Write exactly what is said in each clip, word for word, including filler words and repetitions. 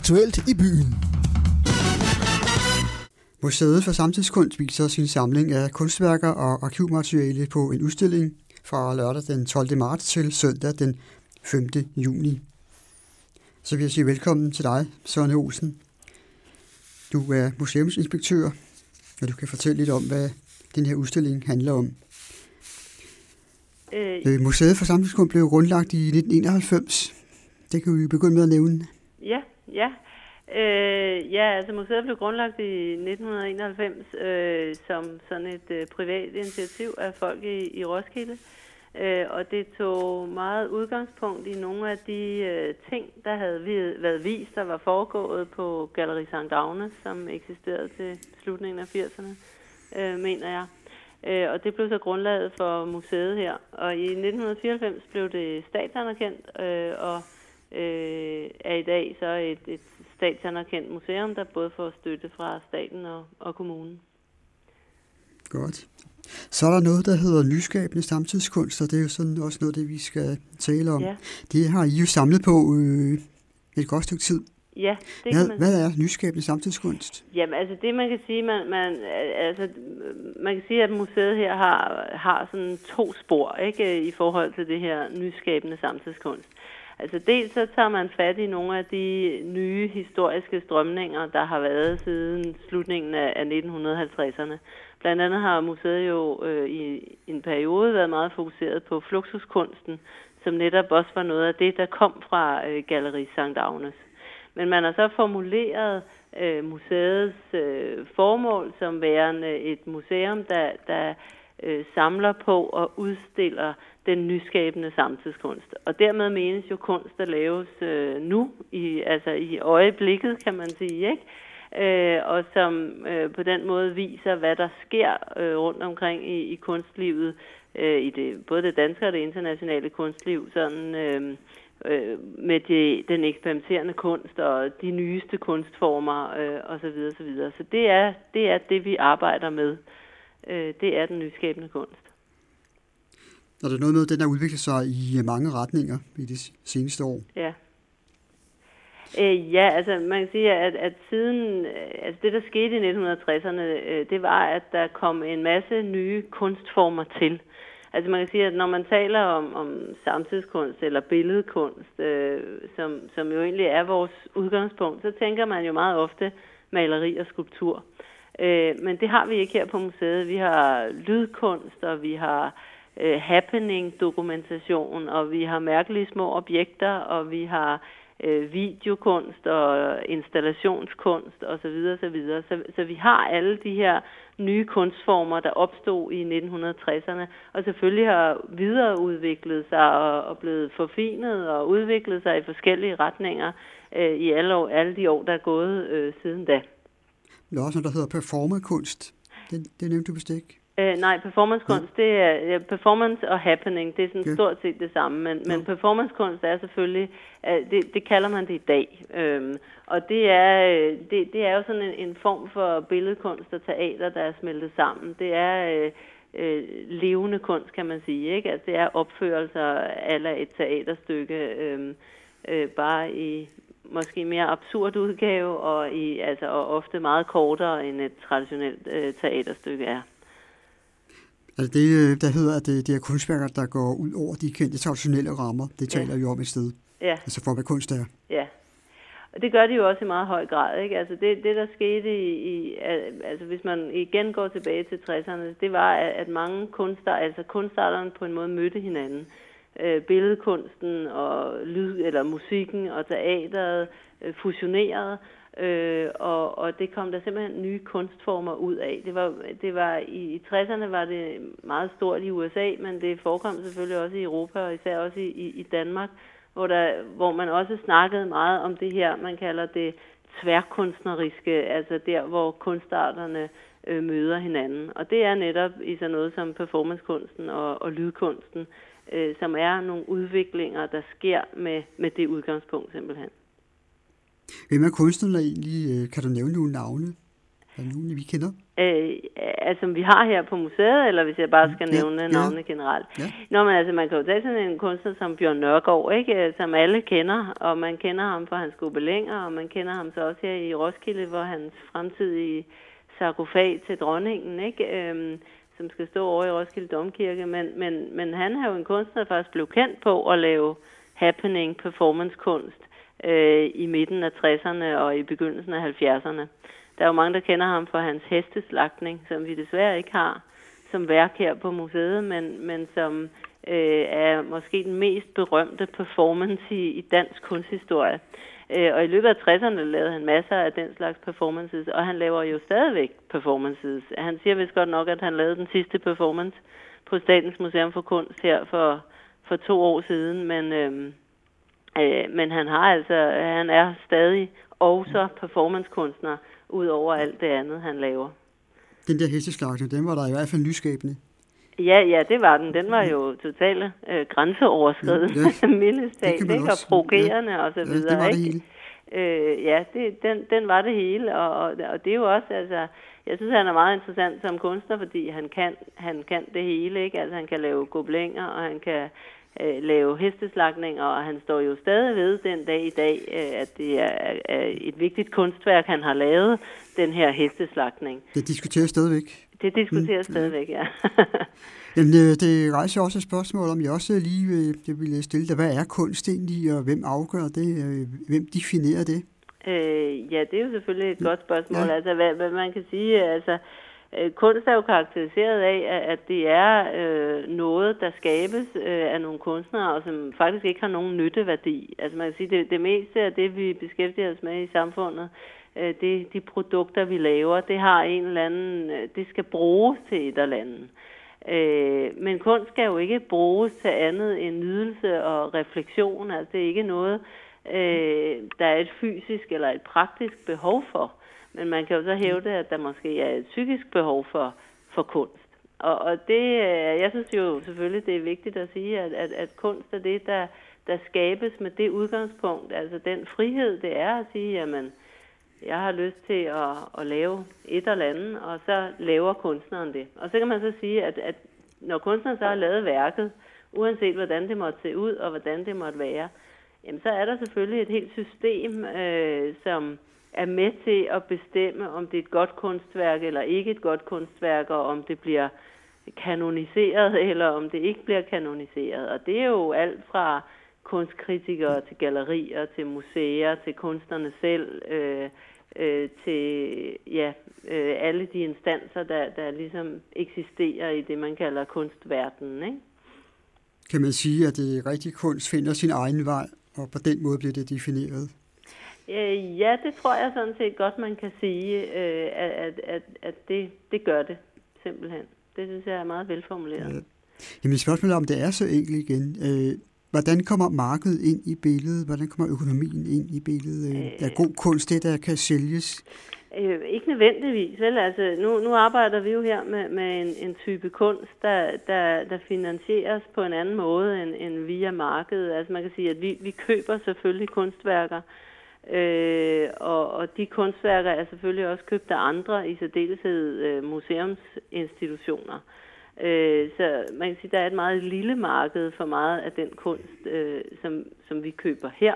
aktuelt i byen. Museet for Samtidskunst viser sin samling af kunstværker og arkivmateriale på en udstilling fra lørdag den tolvte marts til søndag den femte juni. Så vil jeg sige velkommen til dig, Søren Olsen. Du er museumsinspektør, og du kan fortælle lidt om, hvad den her udstilling handler om. Øh. Museet for Samtidskunst blev grundlagt i nitten enoghalvfems. Det kan vi begynde med at nævne. Ja, ja. Øh, ja, altså museet blev grundlagt i nitten enoghalvfems øh, som sådan et øh, privat initiativ af folk i, i Roskilde. Øh, og det tog meget udgangspunkt i nogle af de øh, ting, der havde været vist, der var foregået på Galleri Sankt Agnes, som eksisterede til slutningen af firserne, øh, mener jeg. Øh, og det blev så grundlaget for museet her. Og i nitten fireoghalvfems blev det statsanerkendt, øh, og øh, er i dag så et, et statsanerkendt museum, der både får støtte fra staten og, og kommunen. Godt. Så er der noget, der hedder nyskabende samtidskunst, og det er jo sådan også noget, det vi skal tale om. Ja. Det har I jo samlet på øh, et godt stykke tid. Ja, det hvad, kan man. Hvad er nyskabende samtidskunst? Jamen, altså det man kan sige, man, man, altså, man kan sige, at museet her har, har sådan to spor, ikke, i forhold til det her nyskabende samtidskunst. Altså dels så tager man fat i nogle af de nye historiske strømninger, der har været siden slutningen af nitten halvtredserne. Blandt andet har museet jo øh, i en periode været meget fokuseret på fluxuskunsten, som netop også var noget af det, der kom fra øh, Galleri Sankt Agnes. Men man har så formuleret øh, museets øh, formål som værende et museum, der, der øh, samler på og udstiller den nyskabende samtidskunst. Og dermed menes jo kunst, der laves øh, nu, i, altså i øjeblikket, kan man sige, ikke? Øh, og som øh, på den måde viser, hvad der sker øh, rundt omkring i, i kunstlivet, øh, i det, både det danske og det internationale kunstliv, sådan øh, øh, med de, den eksperimenterende kunst og de nyeste kunstformer øh, osv. osv. Så det er, det er det, vi arbejder med. Øh, det er den nyskabende kunst. Og det er noget med, at den har udviklet sig i mange retninger i de seneste år. Ja. Øh, ja, altså man kan sige, at, at siden, altså det der skete i nitten tresserne, øh, det var, at der kom en masse nye kunstformer til. Altså man kan sige, at når man taler om, om samtidskunst eller billedkunst, øh, som, som jo egentlig er vores udgangspunkt, så tænker man jo meget ofte maleri og skulptur. Øh, men det har vi ikke her på museet. Vi har lydkunst, og vi har øh, happening-dokumentation, og vi har mærkelige små objekter, og vi har øh, videokunst og installationskunst osv. Så, så, så, så vi har alle de her nye kunstformer, der opstod i nitten tresserne, og selvfølgelig har videreudviklet sig og, og blevet forfinet og udviklet sig i forskellige retninger øh, i alle, år, alle de år, der er gået øh, siden da. Der er også noget, der hedder performerkunst. Det, det nævnte du vist ikke? Øh, nej, performancekunst, ja. Det er ja, performance og happening, det er sådan ja. stort set det samme, men, ja. men performancekunst er selvfølgelig, uh, det, det kalder man det i dag, øhm, og det er, det, det er jo sådan en, en form for billedkunst og teater, der er smeltet sammen. Det er øh, øh, levende kunst, kan man sige, ikke? Altså det er opførelser af et teaterstykke, øh, øh, bare i måske mere absurd udgave, og, i, altså, og ofte meget kortere end et traditionelt øh, teaterstykke er. Altså det, der hedder, at det, det er kunstværker, der går ud over de kendte traditionelle rammer. Det taler ja. vi om et sted. Ja. Altså for, hvad kunst er. Ja, og det gør de jo også i meget høj grad, ikke? Altså det, det der skete i, i, altså hvis man igen går tilbage til tresserne, det var, at mange kunstarter, altså kunstarterne på en måde mødte hinanden. Øh, billedkunsten og lyd, eller musikken og teateret øh, fusionerede. Øh, og, og det kom der simpelthen nye kunstformer ud af. Det var, det var i, i tresserne var det meget stort i U S A, men det forekom selvfølgelig også i Europa, og især også i, i, i Danmark, hvor, der, hvor man også snakkede meget om det her, man kalder det tværkunstneriske, altså der, hvor kunstarterne øh, møder hinanden. Og det er netop i sådan noget som performancekunsten og, og lydkunsten, øh, som er nogle udviklinger, der sker med, med det udgangspunkt simpelthen. Hvem er kunstnerne egentlig? Kan du nævne nogle navne? Er der nogen, vi kender? Øh, altså, vi har her på museet, eller hvis jeg bare skal ja, nævne ja. navnene generelt. Ja. Nå, men altså, man kan jo tage sådan en kunstner som Bjørn Nørgaard, ikke? Som alle kender, og man kender ham for hans gobelænger, og man kender ham så også her i Roskilde, hvor hans fremtidige sarkofag til dronningen, ikke? Øhm, som skal stå over i Roskilde Domkirke, men, men, men han er jo en kunstner, der faktisk blev kendt på at lave happening performancekunst øh, i midten af tresserne og i begyndelsen af halvfjerdserne. Der er jo mange, der kender ham for hans hesteslagtning, som vi desværre ikke har som værk her på museet, men, men som øh, er måske den mest berømte performance i, i dansk kunsthistorie. Øh, og i løbet af tresserne lavede han masser af den slags performances, og han laver jo stadigvæk performances. Han siger vist godt nok, at han lavede den sidste performance på Statens Museum for Kunst her for, for to år siden, men, øh, øh, men han har altså, han er stadig også performancekunstner, ud over alt det andet, han laver. Den der hesteslagtning, den var der i hvert fald nyskabende. Ja, ja, det var den. Den var jo totalt øh, grænseoverskridende, ja, ja. mindestalt, ikke? Og provokerende ja. og så videre. Ja, det var det ikke? hele. Øh, ja, det, den, den var det hele, og, og, og det er jo også, altså, jeg synes, han er meget interessant som kunstner, fordi han kan, han kan det hele, ikke? Altså, han kan lave gobelænger, og han kan øh, lave hesteslagninger, og han står jo stadig ved den dag i dag, øh, at det er, er et vigtigt kunstværk, han har lavet, den her hesteslagning. Det diskuteres stadigvæk. Det diskuteres mm, stadigvæk, ja. Jamen, det rejser også et spørgsmål, om jeg også lige vil, jeg vil stille dig. Hvad er kunst egentlig, og hvem afgør det? Hvem definerer det? Øh, ja, det er jo selvfølgelig et godt spørgsmål. Ja. Altså, hvad, hvad man kan sige, altså, øh, kunst er jo karakteriseret af, at det er øh, noget, der skabes øh, af nogle kunstnere, og som faktisk ikke har nogen nytteværdi. Altså, man kan sige, det, det meste af det, vi beskæftiger os med i samfundet, Det, de produkter, vi laver, det har en eller anden, det skal bruges til et eller andet. Øh, men kunst skal jo ikke bruges til andet end nydelse og refleksion. Altså det er ikke noget, øh, der er et fysisk eller et praktisk behov for. Men man kan jo så hævde, at der måske er et psykisk behov for, for kunst. Og, og det, jeg synes jo selvfølgelig, det er vigtigt at sige, at, at, at kunst er det, der, der skabes med det udgangspunkt. Altså den frihed, det er at sige, jamen, jeg har lyst til at, at lave et eller andet, og så laver kunstneren det. Og så kan man så sige, at, at når kunstneren så har lavet værket, uanset hvordan det måtte se ud, og hvordan det måtte være, jamen så er der selvfølgelig et helt system, øh, som er med til at bestemme, om det er et godt kunstværk eller ikke et godt kunstværk, og om det bliver kanoniseret, eller om det ikke bliver kanoniseret. Og det er jo alt fra kunstkritikere til gallerier, til museer, til kunstnerne selv, øh, øh, til ja, øh, alle de instanser, der, der ligesom eksisterer i det, man kalder kunstverdenen, ikke? Kan man sige, at det rigtig kunst finder sin egen vej, og på den måde bliver det defineret? Øh, ja, det tror jeg sådan set godt, man kan sige, øh, at, at, at det, det gør det simpelthen. Det synes jeg er meget velformuleret. Ja. Jamen spørgsmålet er, om det er så enkelt igen. Øh, Hvordan kommer markedet ind i billedet? Hvordan kommer økonomien ind i billedet? Øh, er god kunst det, der kan sælges? Øh, ikke nødvendigvis. Vel? Altså, nu, nu arbejder vi jo her med, med en, en type kunst, der, der, der finansieres på en anden måde end, end via markedet. Altså man kan sige, at vi, vi køber selvfølgelig kunstværker, øh, og, og de kunstværker er selvfølgelig også købt af andre, i særdeleshed øh, museumsinstitutioner. Øh, så man kan sige, at der er et meget lille marked for meget af den kunst, øh, som, som vi køber her.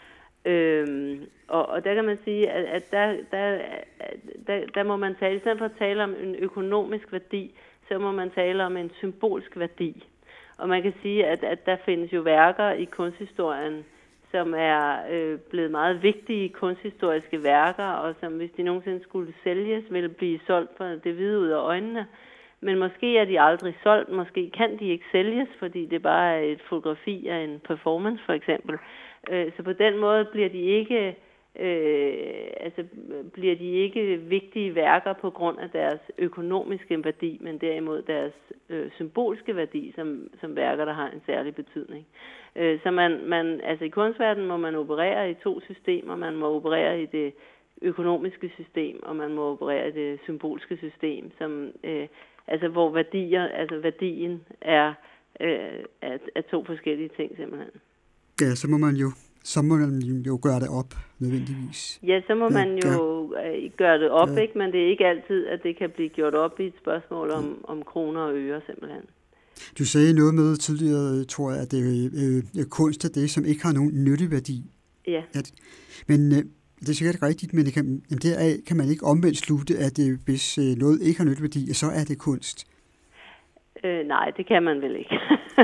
Øh, og, og der kan man sige, at, at der, der, der, der må man tale, i stedet for at tale om en økonomisk værdi, så må man tale om en symbolsk værdi. Og man kan sige, at, at der findes jo værker i kunsthistorien, som er øh, blevet meget vigtige kunsthistoriske værker, og som hvis de nogensinde skulle sælges, ville blive solgt for det hvide ud af øjnene. Men måske er de aldrig solgt, måske kan de ikke sælges, fordi det bare er et fotografi af en performance for eksempel. Så på den måde bliver de ikke, øh, altså bliver de ikke vigtige værker på grund af deres økonomiske værdi, men derimod deres øh, symbolske værdi som, som værker, der har en særlig betydning. Øh, så man, man, altså i kunstverdenen må man operere i to systemer. Man må operere i det økonomiske system, og man må operere i det symbolske system, som øh, altså hvor værdier, altså værdien er, øh, er, er to forskellige ting simpelthen. Ja, så må man jo, så må man jo gøre det op nødvendigvis. Ja, så må ja, man jo jo øh, gøre det op, ja. ikke? Men det er ikke altid, at det kan blive gjort op i et spørgsmål om, om kroner og øre simpelthen. Du sagde noget med tidligere, tror jeg, at det er øh, kunst er det, som ikke har nogen nytteværdi. Ja. At, men øh, det er sikkert rigtigt, men det kan, jamen deraf kan man ikke omvendt slutte, at det, hvis øh, noget ikke har nytteværdi, så er det kunst. Øh, nej, det kan man vel ikke.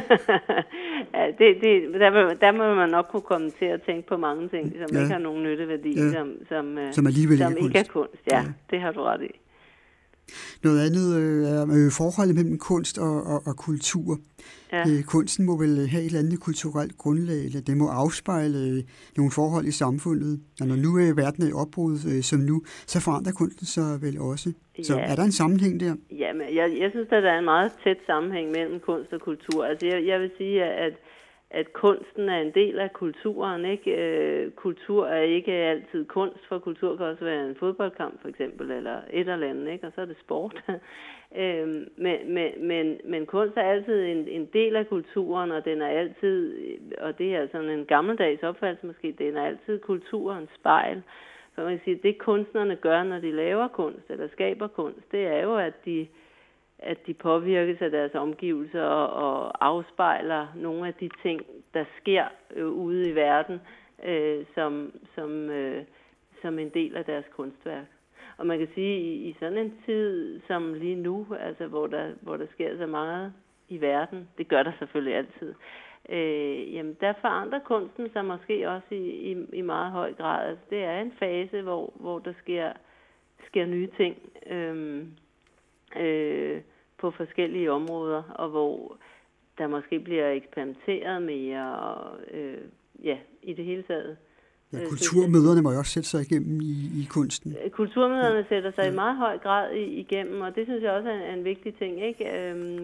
ja, det, det, der, der må man nok kunne komme til at tænke på mange ting, som ja. ikke har nogen nytteværdi, ja. som, som, som alligevel som ikke, ikke er er kunst. Ja, ja, det har du ret i. Noget andet øh, er øh, forholdet mellem kunst og, og, og kultur. Ja. Øh, kunsten må vel have et eller andet kulturelt grundlag, eller det må afspejle øh, nogle forhold i samfundet. Og når nu er øh, verden er i opbrud, øh, som nu, så forandrer kunsten sig vel også. Så ja. er der en sammenhæng der? Jamen, jeg, jeg synes, at der er en meget tæt sammenhæng mellem kunst og kultur. Altså, jeg, jeg vil sige, at at kunsten er en del af kulturen, ikke? Øh, kultur er ikke altid kunst, for kultur kan også være en fodboldkamp, for eksempel, eller et eller andet, ikke? Og så er det sport. øh, men, men, men, men kunst er altid en, en del af kulturen, og den er altid, og det er sådan en gammeldags opfattelse måske, den er altid kulturens spejl. Så man kan sige, at det kunstnerne gør, når de laver kunst, eller skaber kunst, det er jo, at de at de påvirkes af deres omgivelser og, og afspejler nogle af de ting, der sker øh, ude i verden, øh, som, som, øh, som en del af deres kunstværk. Og man kan sige, i, i sådan en tid som lige nu, altså hvor der, hvor der sker så meget i verden, det gør der selvfølgelig altid, øh, jamen der forandrer kunsten sig måske også i, i, i meget høj grad. Altså, det er en fase, hvor, hvor der sker, sker nye ting. Øh, øh, på forskellige områder, og hvor der måske bliver eksperimenteret mere, og øh, ja, i det hele taget. Ja, kulturmøderne må jo også sætte sig igennem i, i kunsten. Kulturmøderne ja. sætter sig ja. i meget høj grad i, igennem, og det synes jeg også er en, en vigtig ting, ikke? Øhm,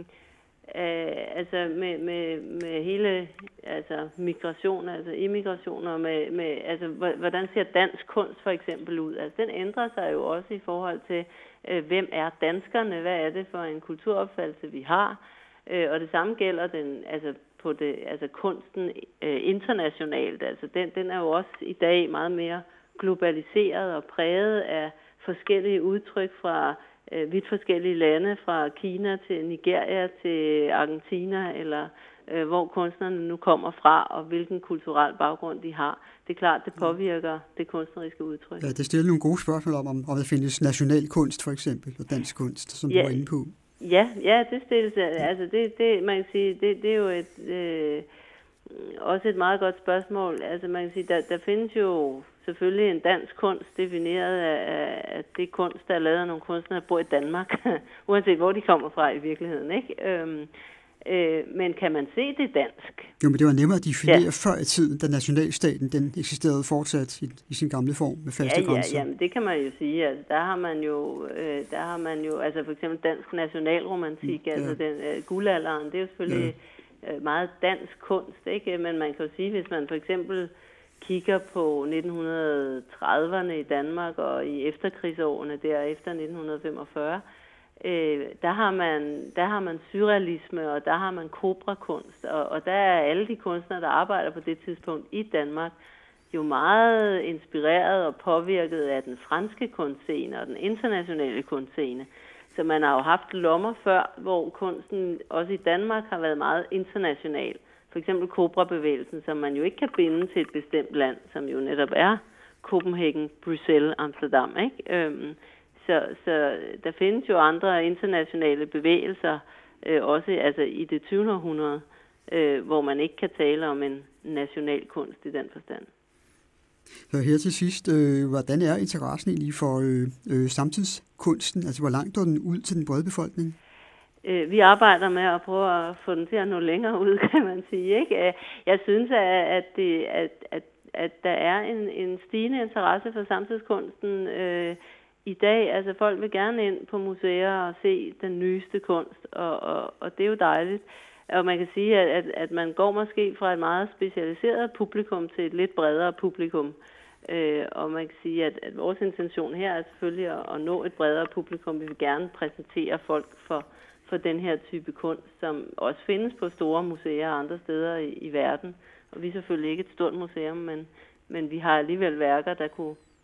øh, altså med, med, med hele altså migration, altså immigration, og med, med altså hvordan ser dansk kunst for eksempel ud? Altså den ændrer sig jo også i forhold til hvem er danskerne, hvad er det for en kulturopfattelse, vi har, og det samme gælder den, altså på det, altså kunsten øh, internationalt, altså den, den er jo også i dag meget mere globaliseret og præget af forskellige udtryk fra øh, vidt forskellige lande, fra Kina til Nigeria til Argentina, eller øh, hvor kunstnerne nu kommer fra, og hvilken kulturel baggrund de har. Det er klart, det påvirker det kunstneriske udtryk. Ja, det stiller nogle gode spørgsmål om, om der findes national kunst for eksempel, og dansk kunst, som ja, du var inde på. Ja, ja, det stilles, altså det, det, man kan sige, det, det er jo et, øh, også et meget godt spørgsmål. Altså man kan sige, der, der findes jo selvfølgelig en dansk kunst defineret af, af det kunst, der er lavet af nogle kunstnere, der bor i Danmark, uanset hvor de kommer fra i virkeligheden, ikke? Øhm, Øh, men kan man se det dansk? Jo, men det var nemmere at definere ja. før i tiden, da nationalstaten den eksisterede fortsat i, i sin gamle form med faste ja, grænser. Ja, jamen det kan man jo sige. Altså, der har man jo, øh, der har man jo, altså for eksempel dansk nationalromantik, mm, ja. altså den øh, guldalderen, det er jo selvfølgelig ja. øh, meget dansk kunst, ikke? Men man kan jo sige, hvis man for eksempel kigger på nitten trediverne i Danmark og i efterkrigsårene der efter nitten femogfyrre, Øh, der har man der har man surrealisme, og der har man kobrakunst, og, og der er alle de kunstnere, der arbejder på det tidspunkt i Danmark, jo meget inspireret og påvirket af den franske kunstscene og den internationale kunstscene. Så man har jo haft lommer før, hvor kunsten også i Danmark har været meget international. For eksempel Cobra-bevægelsen, som man jo ikke kan binde til et bestemt land, som jo netop er Copenhagen, Bruxelles, Amsterdam, ikke? Øhm, Så, så der findes jo andre internationale bevægelser, øh, også altså i det tyvende århundrede, øh, hvor man ikke kan tale om en national kunst i den forstand. Så her til sidst, øh, hvordan er interessen egentlig for øh, øh, samtidskunsten? Altså hvor langt går den ud til den brede befolkning? Øh, vi arbejder med at prøve at få den til at nå længere ud, kan man sige, ikke? Jeg synes, at, det, at, at, at der er en, en stigende interesse for samtidskunsten øh, i dag. Altså folk vil gerne ind på museer og se den nyeste kunst, og, og, og det er jo dejligt. Og man kan sige, at, at, at man går måske fra et meget specialiseret publikum til et lidt bredere publikum. Øh, og man kan sige, at, at vores intention her er selvfølgelig at, at nå et bredere publikum. Vi vil gerne præsentere folk for, for den her type kunst, som også findes på store museer og andre steder i, i verden. Og vi er selvfølgelig ikke et stort museum, men, men vi har alligevel værker, der kunne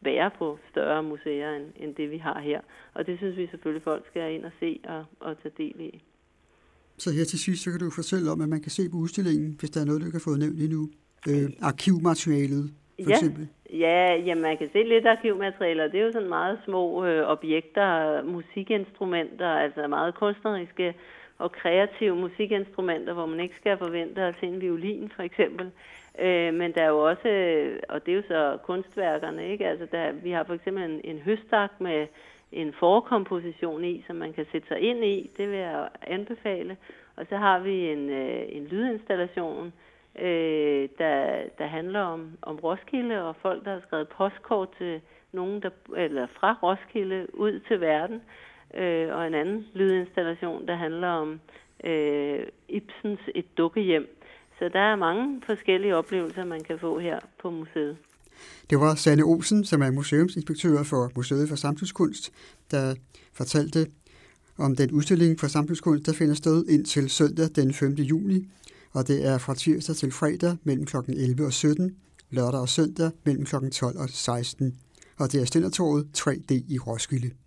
være på større museer end, end det, vi har her. Og det synes vi selvfølgelig, folk skal ind og se og, og tage del i. Så her til sidst, så kan du fortælle om, at man kan se på udstillingen, hvis der er noget, du ikke har fået nævnt endnu. Øh, arkivmaterialet, for ja. eksempel. Ja, ja, man kan se lidt arkivmaterialer. Det er jo sådan meget små øh, objekter, musikinstrumenter, altså meget kunstneriske og kreative musikinstrumenter, hvor man ikke skal forvente at se en violin, for eksempel. Øh, men der er jo også, og det er jo så kunstværkerne, ikke? Altså der, vi har for eksempel en, en høstak med en forkomposition i, som man kan sætte sig ind i. Det vil jeg anbefale. Og så har vi en, øh, en lydinstallation, øh, der, der handler om, om Roskilde, og folk, der har skrevet postkort til nogen, der, eller fra Roskilde ud til verden. Øh, og en anden lydinstallation, der handler om øh, Ibsens Et dukkehjem. Så der er mange forskellige oplevelser, man kan få her på museet. Det var Sanne Olsen, som er museumsinspektør for Museet for Samtidskunst, der fortalte om den udstilling for samtidskunst, der finder sted indtil søndag den femte juni, og det er fra tirsdag til fredag mellem klokken elleve og sytten, lørdag og søndag mellem klokken tolv og seksten, og det er Stændertorvet tre D i Roskilde.